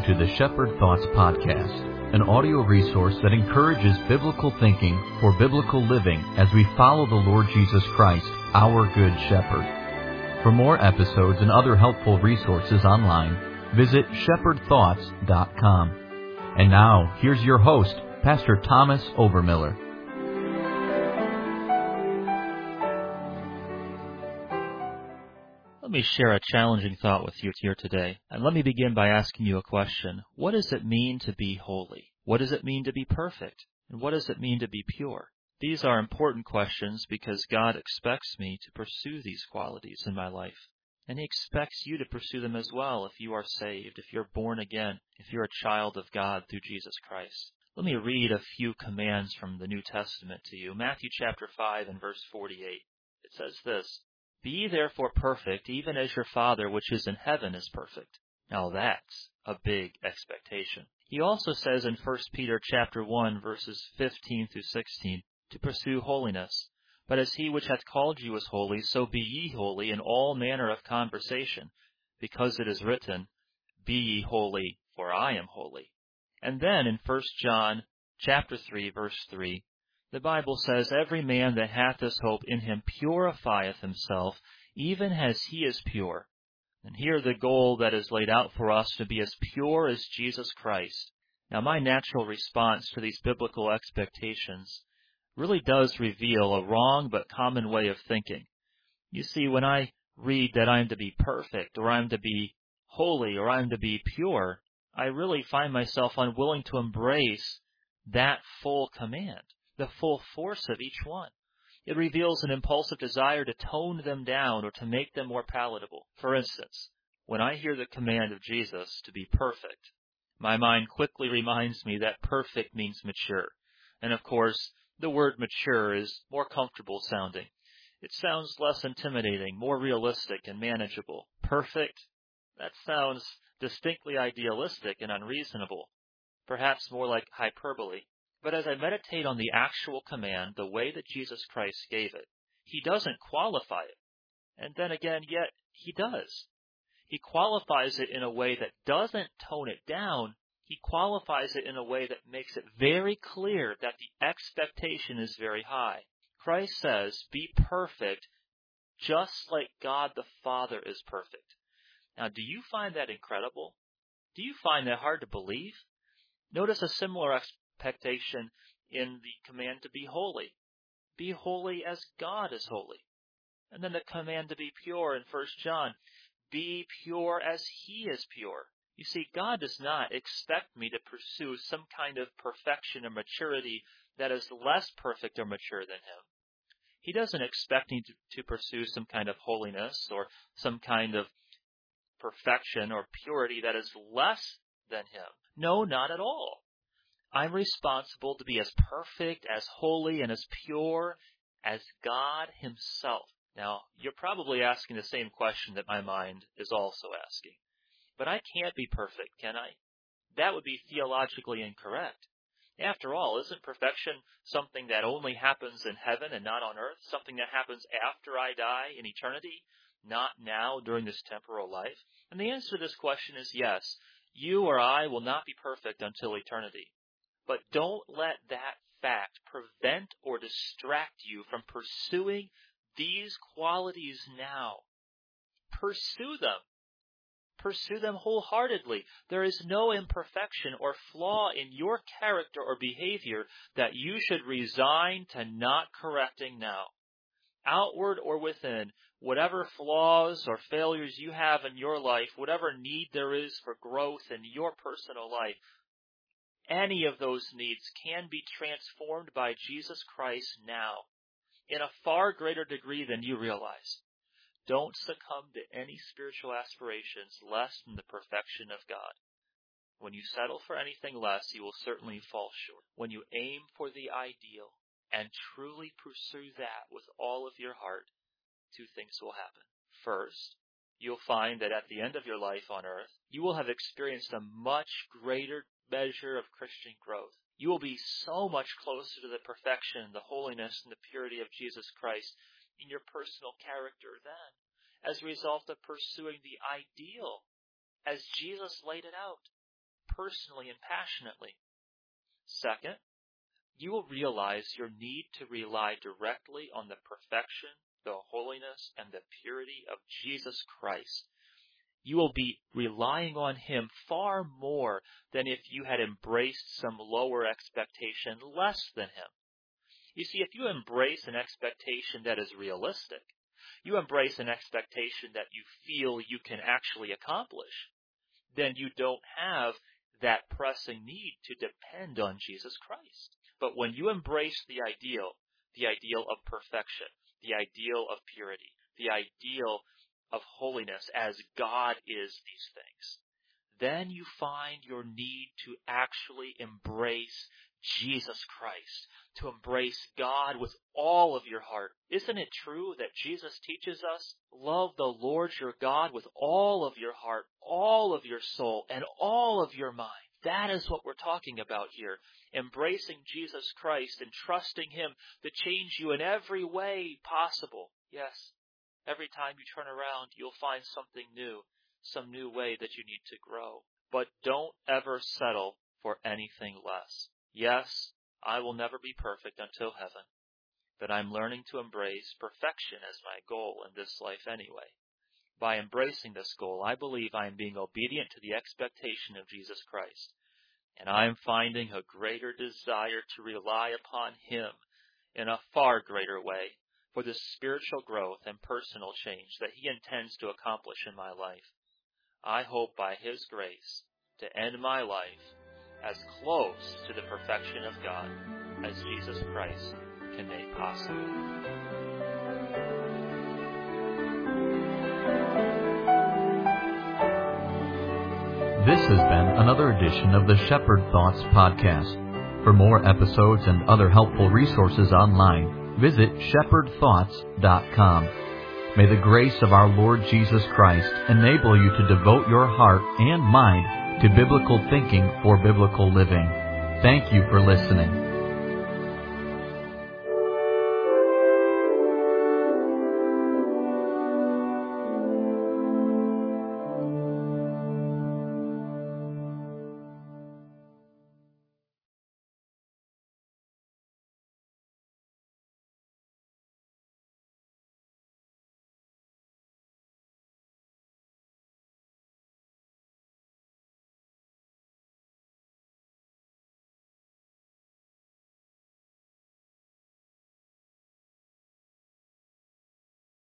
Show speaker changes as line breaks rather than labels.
listening to the Shepherd Thoughts Podcast, an audio resource that encourages biblical thinking for biblical living as we follow the Lord Jesus Christ, our Good Shepherd. For more episodes and other helpful resources online, visit shepherdthoughts.com. And now, here's your host, Pastor Thomas Overmiller.
Let me share a challenging thought with you here today. And let me begin by asking you a question. What does it mean to be holy? What does it mean to be perfect? And what does it mean to be pure? These are important questions because God expects me to pursue these qualities in my life. And He expects you to pursue them as well if you are saved, if you're born again, if you're a child of God through Jesus Christ. Let me read a few commands from the New Testament to you. Matthew chapter 5 and verse 48. It says this, "Be therefore perfect, even as your Father which is in heaven is perfect." Now that's a big expectation. He also says in 1 Peter chapter 1 verses 15 through 16, to pursue holiness. "But as he which hath called you is holy, so be ye holy in all manner of conversation, because it is written, Be ye holy, for I am holy." And then in 1 John chapter 3 verse 3, the Bible says, "Every man that hath this hope in him purifieth himself, even as he is pure." And here the goal that is laid out for us to be as pure as Jesus Christ. Now my natural response to these biblical expectations really does reveal a wrong but common way of thinking. You see, when I read that I'm to be perfect, or I'm to be holy, or I'm to be pure, I really find myself unwilling to embrace that full command, the full force of each one. It reveals an impulsive desire to tone them down or to make them more palatable. For instance, when I hear the command of Jesus to be perfect, my mind quickly reminds me that perfect means mature. And of course, the word mature is more comfortable sounding. It sounds less intimidating, more realistic and manageable. Perfect? That sounds distinctly idealistic and unreasonable, perhaps more like hyperbole. But as I meditate on the actual command, the way that Jesus Christ gave it, He doesn't qualify it. And then again, yet He does. He qualifies it in a way that doesn't tone it down. He qualifies it in a way that makes it very clear that the expectation is very high. Christ says, "Be perfect, just like God the Father is perfect." Now, do you find that incredible? Do you find that hard to believe? Notice a similar expectation in the command to be holy. Be holy as God is holy. And then the command to be pure in 1 John. Be pure as He is pure. You see, God does not expect me to pursue some kind of perfection or maturity that is less perfect or mature than Him. He doesn't expect me to pursue some kind of holiness or some kind of perfection or purity that is less than Him. No, not at all. I'm responsible to be as perfect, as holy, and as pure as God Himself. Now, you're probably asking the same question that my mind is also asking. But I can't be perfect, can I? That would be theologically incorrect. After all, isn't perfection something that only happens in heaven and not on earth? Something that happens after I die in eternity, not now during this temporal life? And the answer to this question is yes. You or I will not be perfect until eternity. But don't let that fact prevent or distract you from pursuing these qualities now. Pursue them. Pursue them wholeheartedly. There is no imperfection or flaw in your character or behavior that you should resign to not correcting now. Outward or within, whatever flaws or failures you have in your life, whatever need there is for growth in your personal life, any of those needs can be transformed by Jesus Christ now in a far greater degree than you realize. Don't succumb to any spiritual aspirations less than the perfection of God. When you settle for anything less, you will certainly fall short. When you aim for the ideal and truly pursue that with all of your heart, two things will happen. First, you'll find that at the end of your life on earth, you will have experienced a much greater measure of Christian growth. You will be so much closer to the perfection, the holiness, and the purity of Jesus Christ in your personal character then, as a result of pursuing the ideal as Jesus laid it out. personally and passionately. Second, you will realize your need to rely directly on the perfection, the holiness, and the purity of Jesus Christ. You will be relying on Him far more than if you had embraced some lower expectation less than Him. You see, if you embrace an expectation that is realistic, you embrace an expectation that you feel you can actually accomplish, then you don't have that pressing need to depend on Jesus Christ. But when you embrace the ideal of perfection, the ideal of purity, the ideal of holiness as God is these things, then you find your need to actually embrace Jesus Christ, to embrace God with all of your heart. Isn't it true that Jesus teaches us, love the Lord your God with all of your heart, all of your soul, and all of your mind? That is what we're talking about here. Embracing Jesus Christ and trusting Him to change you in every way possible. Yes, every time you turn around, you'll find something new, some new way that you need to grow. But don't ever settle for anything less. Yes, I will never be perfect until heaven, but I'm learning to embrace perfection as my goal in this life anyway. By embracing this goal, I believe I am being obedient to the expectation of Jesus Christ, and I am finding a greater desire to rely upon Him in a far greater way for the spiritual growth and personal change that He intends to accomplish in my life. I hope by His grace to end my life as close to the perfection of God as Jesus Christ can make possible.
This has been another edition of the Shepherd Thoughts Podcast. For more episodes and other helpful resources online, visit shepherdthoughts.com. May the grace of our Lord Jesus Christ enable you to devote your heart and mind to biblical thinking for biblical living. Thank you for listening.